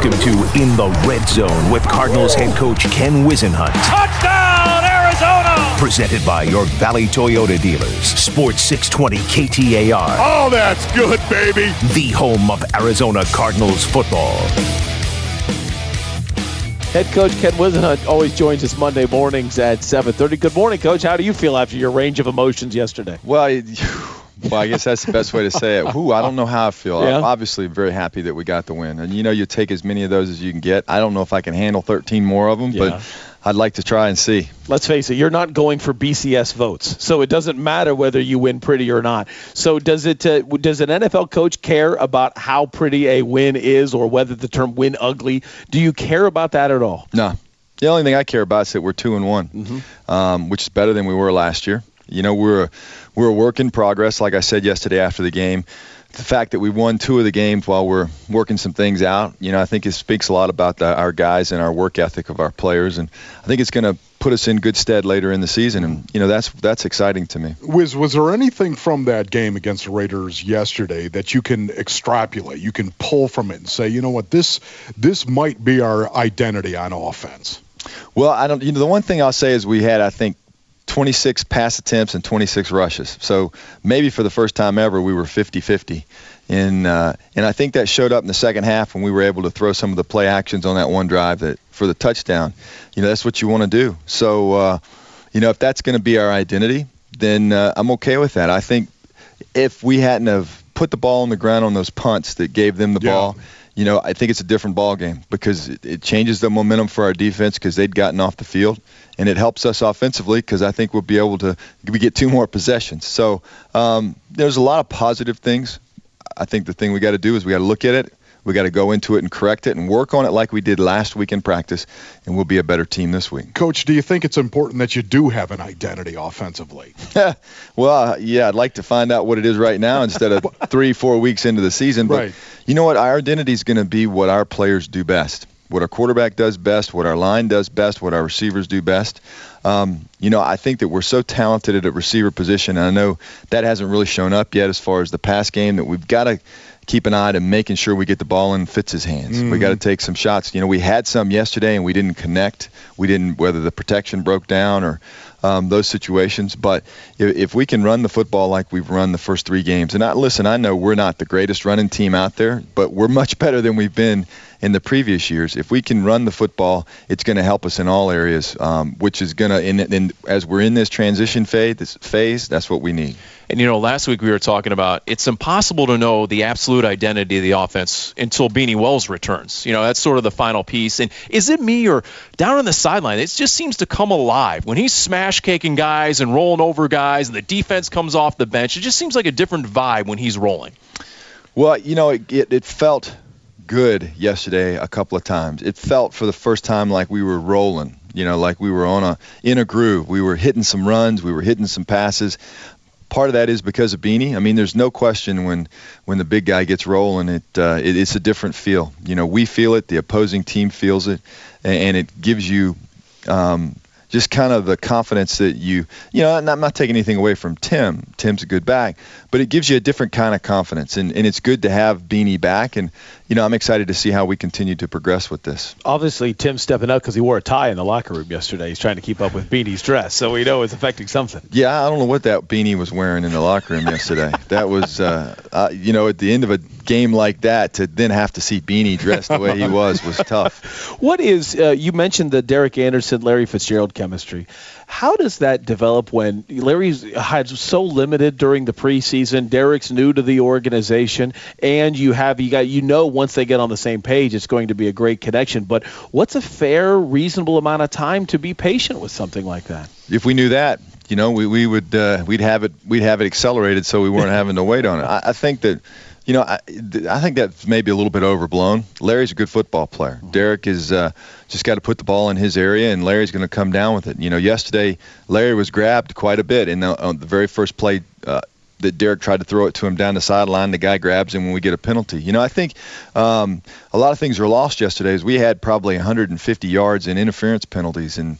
Welcome to In the Red Zone with Cardinals head coach Ken Whisenhunt. Touchdown, Arizona! Presented by your Valley Toyota dealers. Sports 620 KTAR. Oh, that's good, baby. The home of Arizona Cardinals football. Head coach Ken Whisenhunt always joins us Monday mornings at 7:30. Good morning, Coach. How do you feel after your range of emotions yesterday? Well, I guess that's the best way to say it. I don't know how I feel. Yeah. I'm obviously very happy that we got the win. And, you take as many of those as you can get. I don't know if I can handle 13 more of them, but I'd like to try and see. Let's face it, you're not going for BCS votes, so it doesn't matter whether you win pretty or not. So does an NFL coach care about how pretty a win is or whether the term win ugly? Do you care about that at all? No. The only thing I care about is that we're 2-1, which is better than we were last year. We're a work in progress, like I said yesterday after the game. The fact that we won 2 of the games while we're working some things out, I think it speaks a lot about our guys and our work ethic of our players. And I think it's going to put us in good stead later in the season. And, that's exciting to me. Was there anything from that game against the Raiders yesterday that you can extrapolate, you can pull from it and say, you know what, this might be our identity on offense? Well, the one thing I'll say is we had, I think, 26 pass attempts and 26 rushes. So maybe for the first time ever, we were 50-50. And I think that showed up in the second half when we were able to throw some of the play actions on that one drive for the touchdown. That's what you want to do. So, if that's going to be our identity, then I'm okay with that. I think if we hadn't have put the ball on the ground on those punts that gave them the ball, I think it's a different ball game because it changes the momentum for our defense because they'd gotten off the field, and it helps us offensively because I think we'll be able to get 2 more possessions. So there's a lot of positive things. I think the thing we got to do is we got to look at it. We got to go into it and correct it and work on it like we did last week in practice, and we'll be a better team this week. Coach, do you think it's important that you do have an identity offensively? Well, I'd like to find out what it is right now instead of 3-4 weeks into the season. But right. You know what? Our identity is going to be what our players do best, what our quarterback does best, what our line does best, what our receivers do best. I think that we're so talented at a receiver position, and I know that hasn't really shown up yet as far as the pass game, that we've got to keep an eye to making sure we get the ball in Fitz's hands. We got to take some shots. We had some yesterday and we didn't connect. Whether the protection broke down or those situations. But if we can run the football like we've run the first 3 games, and I know we're not the greatest running team out there, but we're much better than we've been in the previous years. If we can run the football, it's going to help us in all areas, which is going to, as we're in this transition phase, that's what we need. And, last week we were talking about it's impossible to know the absolute identity of the offense until Beanie Wells returns. That's sort of the final piece. And is it me or down on the sideline, it just seems to come alive. When he's smash-caking guys and rolling over guys and the defense comes off the bench, it just seems like a different vibe when he's rolling. Well, it felt good yesterday a couple of times. It felt for the first time like we were rolling, like we were in a groove. We were hitting some runs, we were hitting some passes. Part of that is because of Beanie. I mean, there's no question when the big guy gets rolling, it's a different feel. We feel it, the opposing team feels it, and it gives you just kind of the confidence that I'm not taking anything away from Tim. Tim's a good back, but it gives you a different kind of confidence, and it's good to have Beanie back, and I'm excited to see how we continue to progress with this. Obviously, Tim's stepping up because he wore a tie in the locker room yesterday. He's trying to keep up with Beanie's dress, so we know it's affecting something. Yeah, I don't know what that Beanie was wearing in the locker room yesterday. That was, at the end of a game like that, to then have to see Beanie dressed the way he was tough. What is, you mentioned the Derek Anderson, Larry Fitzgerald chemistry. How does that develop when Larry's had so limited during the preseason, Derek's new to the organization, and once they get on the same page, it's going to be a great connection. But what's a fair, reasonable amount of time to be patient with something like that? If we knew that, we'd have it accelerated so we weren't having to wait on it. I think that. I think that's maybe a little bit overblown. Larry's a good football player. Derek is just got to put the ball in his area, and Larry's going to come down with it. Yesterday Larry was grabbed quite a bit, and on the very first play, that Derek tried to throw it to him down the sideline. The guy grabs him when we get a penalty. I think a lot of things were lost yesterday. As we had probably 150 yards in interference penalties, and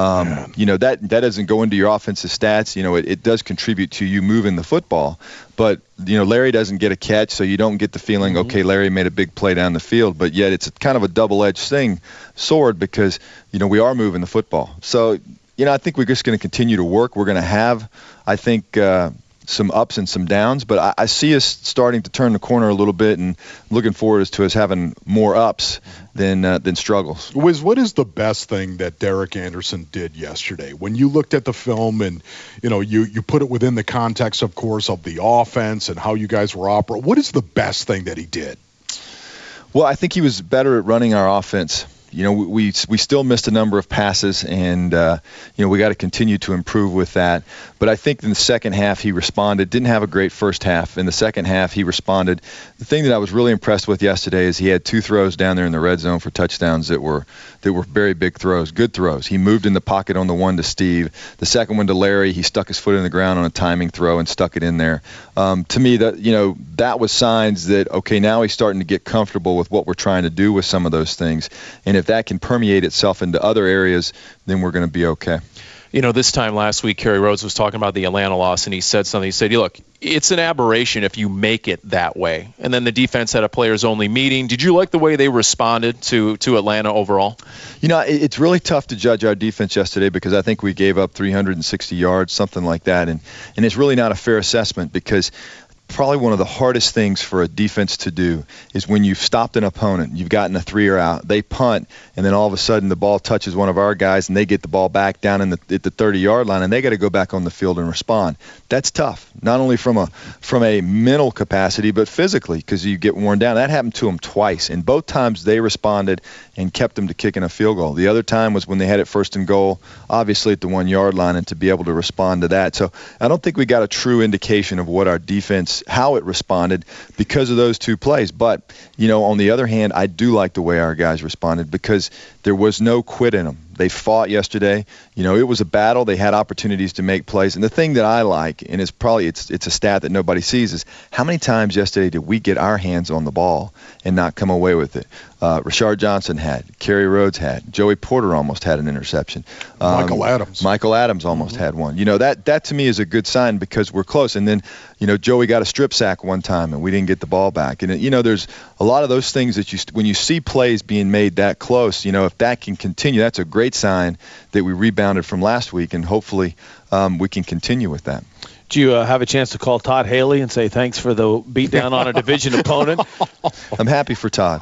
that doesn't go into your offensive stats. It does contribute to you moving the football, but Larry doesn't get a catch, so you don't get the feeling, okay, Larry made a big play down the field. But yet it's kind of a double-edged sword because we are moving the football. So I think we're just going to continue to work. We're going to have, I think, some ups and some downs, but I see us starting to turn the corner a little bit, and looking forward to us having more ups than struggles. Wiz, what is the best thing that Derek Anderson did yesterday? When you looked at the film and you put it within the context, of course, of the offense and how you guys were operating, what is the best thing that he did? Well, I think he was better at running our offense. We still missed a number of passes, and we got to continue to improve with that. But I think in the second half he responded. Didn't have a great first half. In the second half he responded. The thing that I was really impressed with yesterday is he had 2 throws down there in the red zone for touchdowns that were very big throws, good throws. He moved in the pocket on the one to Steve. The second one to Larry, he stuck his foot in the ground on a timing throw and stuck it in there. To me, that was signs that, okay, now he's starting to get comfortable with what we're trying to do with some of those things. And if that can permeate itself into other areas, then we're going to be okay. This time last week, Kerry Rhodes was talking about the Atlanta loss, and he said something. He said, look, it's an aberration if you make it that way. And then the defense had a players-only meeting. Did you like the way they responded to Atlanta overall? It's really tough to judge our defense yesterday because I think we gave up 360 yards, something like that. And it's really not a fair assessment because probably one of the hardest things for a defense to do is when you've stopped an opponent, you've gotten a 3-er out, they punt, and then all of a sudden the ball touches one of our guys and they get the ball back down at the 30-yard line, and they got to go back on the field and respond. That's tough, not only from a mental capacity but physically, because you get worn down. That happened to them twice, and both times they responded and kept them to kicking a field goal. The other time was when they had it 1st and goal, obviously at the 1-yard line, and to be able to respond to that. So I don't think we got a true indication of what our defense, how it responded because of those 2 plays. But, on the other hand, I do like the way our guys responded because there was no quit in them. They fought yesterday. It was a battle. They had opportunities to make plays. And the thing that I like, and it's a stat that nobody sees, is how many times yesterday did we get our hands on the ball and not come away with it? Rashard Johnson had. Kerry Rhodes had. Joey Porter almost had an interception. Michael Adams almost had one. That to me is a good sign because we're close. And then, Joey got a strip sack one time and we didn't get the ball back. And, there's a lot of those things that when you see plays being made that close, if that can continue, that's a great sign that we rebounded from last week, and hopefully we can continue with that. Do you have a chance to call Todd Haley and say thanks for the beatdown on a division opponent? I'm happy for Todd.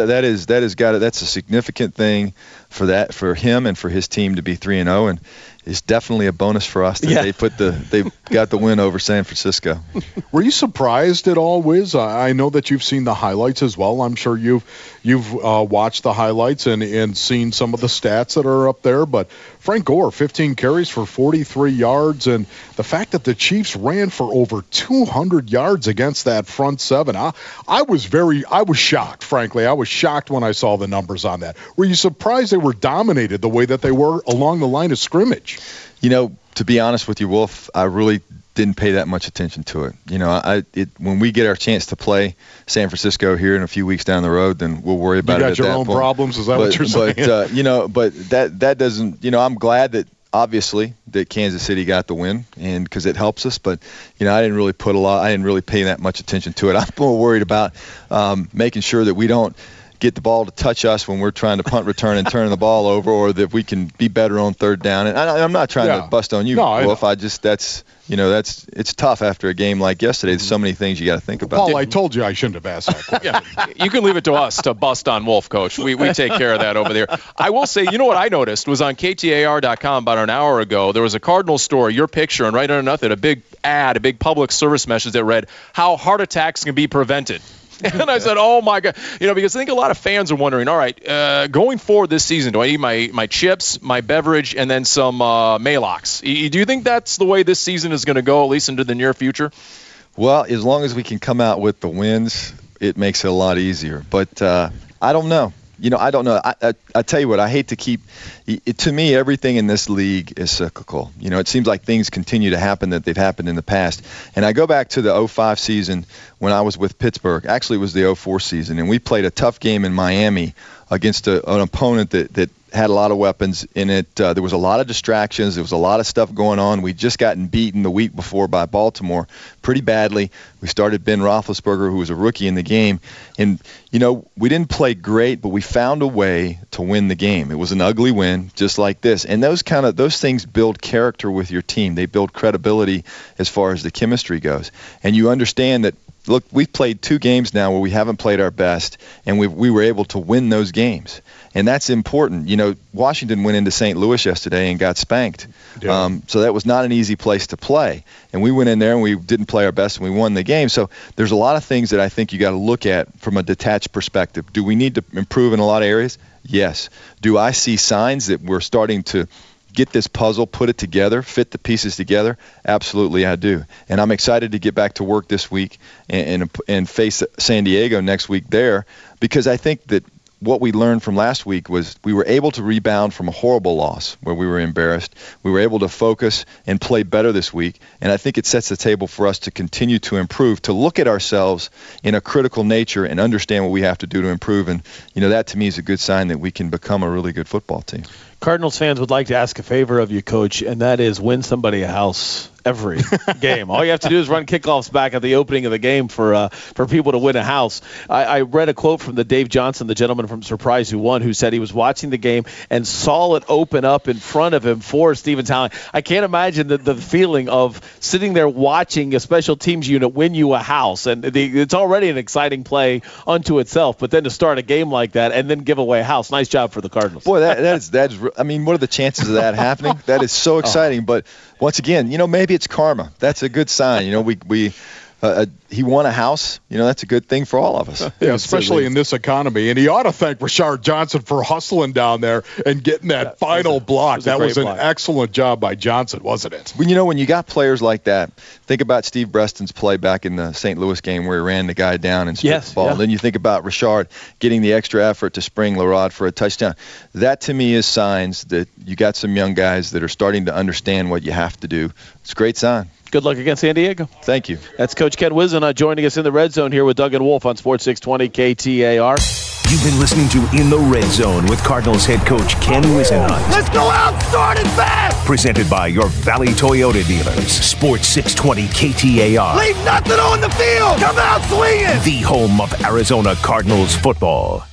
That's a significant thing for him and for his team to be 3-0, and it's definitely a bonus for us that they got the win over San Francisco. Were you surprised at all, Wiz? I know that you've seen the highlights as well. I'm sure you've watched the highlights and seen some of the stats that are up there. But Frank Gore, 15 carries for 43 yards, and the fact that the Chiefs ran for over 200 yards against that front seven, I was shocked. Frankly, I was shocked when I saw the numbers on that. Were you surprised they were dominated the way that they were along the line of scrimmage? To be honest with you, Wolf, I really didn't pay that much attention to it. When we get our chance to play San Francisco here in a few weeks down the road, then we'll worry about it at that point. You got your own problems, is that what you're saying? But that doesn't, I'm glad that obviously that Kansas City got the win, and because it helps us. But I didn't really pay that much attention to it. I'm more worried about making sure that we don't get the ball to touch us when we're trying to punt return and turn the ball over, or that we can be better on 3rd down. And I'm not trying to bust on you, Wolf. It's tough after a game like yesterday. There's so many things you got to think about. Paul, I told you I shouldn't have asked that question. Yeah, you can leave it to us to bust on Wolf, Coach. We take care of that over there. I will say, what I noticed was on KTAR.com about an hour ago, there was a Cardinal store, your picture, and right under nothing, a big public service message that read, how heart attacks can be prevented. And I said, oh, my God. Because I think a lot of fans are wondering, all right, going forward this season, do I need my chips, my beverage, and then some Maalox? Do you think that's the way this season is going to go, at least into the near future? Well, as long as we can come out with the wins, it makes it a lot easier. But I don't know. I don't know. I tell you what, I hate to keep – to me, everything in this league is cyclical. It seems like things continue to happen that they've happened in the past. And I go back to the 05 season when I was with Pittsburgh. Actually, it was the 04 season, and we played a tough game in Miami against an opponent that had a lot of weapons in it. There was a lot of distractions. There was a lot of stuff going on. We'd just gotten beaten the week before by Baltimore pretty badly. We started Ben Roethlisberger, who was a rookie in the game. And, we didn't play great, but we found a way to win the game. It was an ugly win, just like this. And those things build character with your team. They build credibility as far as the chemistry goes. And you understand that, look, we've played 2 games now where we haven't played our best, and we were able to win those games. And that's important. Washington went into St. Louis yesterday and got spanked. Yeah. So that was not an easy place to play. And we went in there and we didn't play our best and we won the game. So there's a lot of things that I think you got to look at from a detached perspective. Do we need to improve in a lot of areas? Yes. Do I see signs that we're starting to get this puzzle, put it together, fit the pieces together? Absolutely, I do. And I'm excited to get back to work this week and face San Diego next week there, because I think that what we learned from last week was we were able to rebound from a horrible loss where we were embarrassed. We were able to focus and play better this week, and I think it sets the table for us to continue to improve, to look at ourselves in a critical nature and understand what we have to do to improve. And, that to me is a good sign that we can become a really good football team. Cardinals fans would like to ask a favor of you, Coach, and that is win somebody a house every game. All you have to do is run kickoffs back at the opening of the game for people to win a house. I read a quote from the Dave Johnson, the gentleman from Surprise Who Won, who said he was watching the game and saw it open up in front of him for Stephen Talent. I can't imagine the feeling of sitting there watching a special teams unit win you a house. And it's already an exciting play unto itself, but then to start a game like that and then give away a house. Nice job for the Cardinals. Boy, that's what are the chances of that happening? That is so exciting. But once again, maybe it's karma. That's a good sign. He won a house. That's a good thing for all of us. Yeah, especially in this economy. And he ought to thank Rashard Johnson for hustling down there and getting that final block. That was an excellent job by Johnson, wasn't it? When you got players like that, think about Steve Breston's play back in the St. Louis game where he ran the guy down and stripped the ball. Yeah. Then you think about Rashard getting the extra effort to spring Larod for a touchdown. That, to me, is signs that you got some young guys that are starting to understand what you have to do. It's a great sign. Good luck against San Diego. Thank you. That's Coach Ken Whisenhunt joining us in the Red Zone here with Doug and Wolf on Sports 620 KTAR. You've been listening to In the Red Zone with Cardinals head coach Ken Whisenhunt. Let's go out, start it fast! Presented by your Valley Toyota dealers. Sports 620 KTAR. Leave nothing on the field! Come out swinging! The home of Arizona Cardinals football.